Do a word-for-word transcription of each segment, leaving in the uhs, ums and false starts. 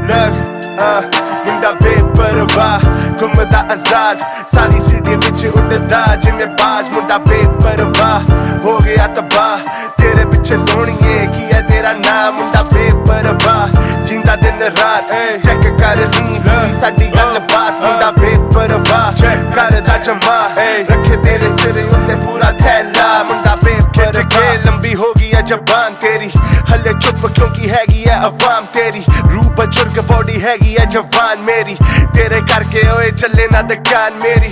लग मुंडा बेपरवाह घुमदा आजाद सारी सिटी विच उड़दा जिवें बाज मुंडा बेपरवाह हो गया तबाह तेरे पिछे सोहणीए की है तेरा नाम मुंडा बेपरवाह जिंदा दिन रात चेक कर ली साडी गल बात मुंडा बेपरवाह करदा जमा रखे तेरे सिर उत्ते पूरा थैला मुंडा बेपरवाह लंबी हो गई है जबान तेरी हले चुप क्योंकि हैगी है अवाम तेरी रूह बुजुर्ग बॉडी हैगी है जवान मेरी तेरे करके ओए चले ना दुकान मेरी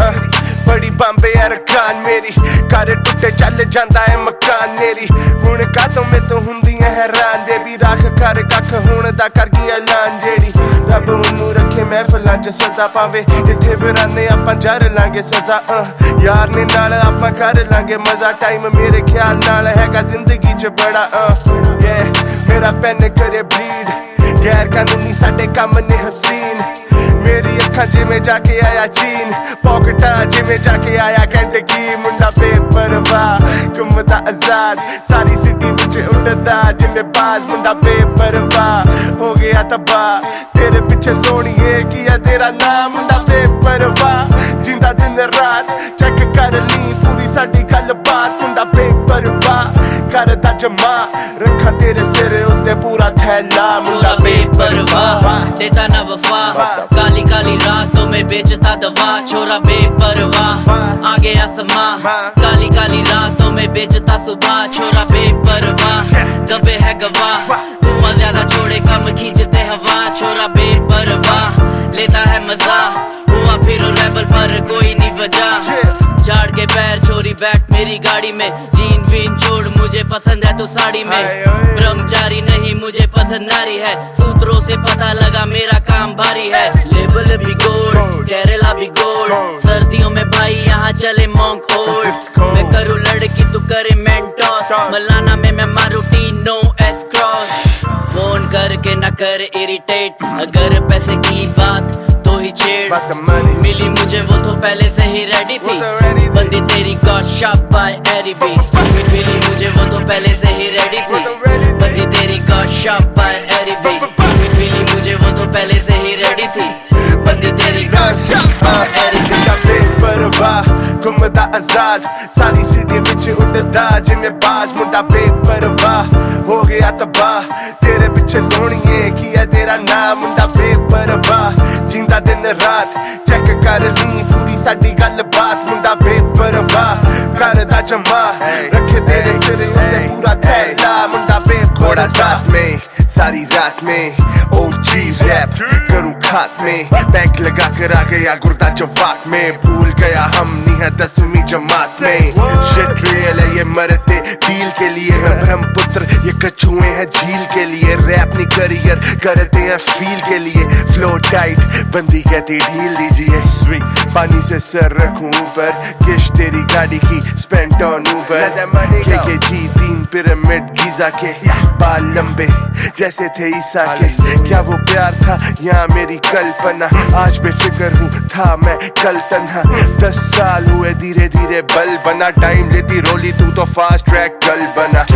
बड़ी बंबे है रकान मेरी घर टुटे चल जांदा है मकान मेरी हुण कातों में तो हुंदी है हैरान बेबी रख कर कख हुण दा कर गई ऐलान जेड़ी रब मैनू रखे महफिलां च सदा पावे इत्थे फिराने आपां जर लांगे सजा यार ने नाल आपां कर लांगे मजा टाइम मेरे ख्याल नाल हैगा जिंदगी च बड़ा ये मेरा पेन करे ब्लीड गैर कानूनी साडे कम ने हसीन मेरी अखां जिवें जाके आया चीन पॉकेटां जिवें जाके आया कैंटकी मुंडा बेपरवाह घुमदा आजाद सारी सिटी विच उड़दा जिवें बाज मुंडा बेपरवाह हो गया तबाह तेरे पिछे सोहणीए की है तेरा नाम मुंडा बेपरवाह जिंदा दिन रात चेक कर ली पूरी साडी गल बात मुंडा बेपरवाह करदा जमा रखा तेरे सिर उत्ते पूरा थैला मुंडा बेपरवाह देता ना वफा काली काली रातों में बेचता दवा छोरा बेपरवाह आ गया समा काली काली रातों में बेचता सुबह छोरा बेपरवाह दबे है गवाह धुआं ज्यादा छोड़े कम खींचते हवा छोरा बेपरवाह लेता है मजा हुआ फिर रेबल पर कोई नहीं वजह झाड़ के पैर छोरी बैठ मेरी गाड़ी में जीन वीन छोड़ मुझे पसंद है तो साड़ी में ब्रह्मचारी नहीं मुझे पसंद नारी है सूत्रों से पता लगा मेरा काम भारी है लेबल भी गोल्ड केरला भी गोल्ड सर्दियों में भाई यहाँ चले मॉन्क ओल्ड मैं करूँ लड़की तू करे मेंटोस मलाना में मैं मारू टी नो एस क्रॉस फोन करके न कर इरिटेट अगर पैसे की बात तो ही छेड़ मिली मुझे वो तो पहले से ही रेडी थी बंदी तेरी गॉट शॉप बाय एरी बी मिली मुझे वो तो पहले से ही रेडी थी बंदी तेरी गॉट शॉप बाय एरी बी मिली मुझे वो तो पहले से ही रेडी थी बंदी तेरी गॉट शॉप बाय एरी बी बेपरवाह घुमदा आजाद सारी सिटी विच उड़दा जिवें बाज मुंडा बेपरवाह हो गया तबाह तेरे पिछे सोहणीए की है तेरा नाम मुंडा बेपरवाह जिंदा दिन रात चेक कर ली पूरी साडी गल बात मुंडा बेपरवाह करदा जमा रखे तेरे सिर उत्ते पूरा थैला मुंडा बेपरवाह साथ में सारी रात में ओजी रैप करूं खात में बैंक लगा कर आ गया गुर्दा जवाक में भूल गया हम नहीं है दसवीं जमात में शिट रियल है ये मरते डील के लिए मैं ब्रह्मपुत्र ये कछुए हैं झील के लिए रैप नहीं करियर करते हैं फील के लिए फ्लो टाइट बंदी कहती ढील दीजिए पानी से सर रखूं ऊपर किश तेरी गाड़ी की स्पेंट ऑन ऊपर के के जी तीन पिरामिड गीजा के बाल लंबे जैसे थे ईसा के क्या वो प्यार था यहाँ मेरी कल्पना आज बेफिक्र हूँ था मैं कल तन्हा दस साल हुए धीरे धीरे बल बना टाइम लेती रोली तू तो फास्ट ट्रैक कल बना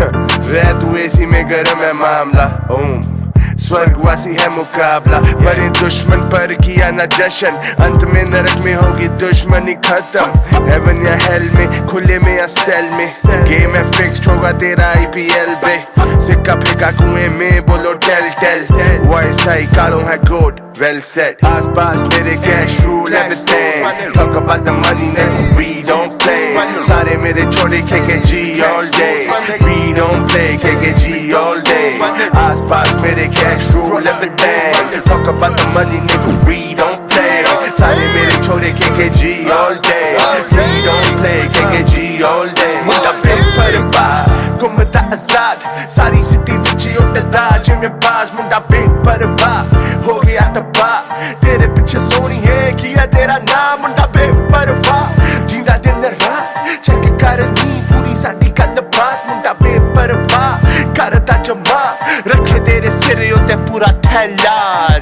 रह तू एसी में गरम है मामला ओम स्वर्गवासी है मुकाबला बड़े दुश्मन पर किया न जश्न अंत में नरक में होगी दुश्मनी खत्म हेवन या हेल में खुले में या सेल में गेम है फिक्स्ड होगा तेरा आईपीएल बे सिक्का फेंका कुएं में बोलो टेल टेल वॉइस आई कालो है गोड well set आस पास मेरे cash rule everything talk about the money nigga we don't play सारे मेरे छोड़े के के जी all day we don't play के के जी all day आस पास मेरे cash rule everything talk about the money nigga we don't play सारे मेरे छोड़े के के जी all day we don't play के के जी all day मुंडा बेपरवाह घुमदा आजाद सारी सिटी विच उड़दा जिवें बाज मुंडा बेपरवाह हो गया तबाह तेरे पिछे सोहणी है की है तेरा नाम मुंडा बेपरवाह जिंदा दिन रात चेक कर ली पूरी साडी गल बात मुंडा बेपरवाह करदा जमा रखे तेरे सिर उत्ते पूरा थैला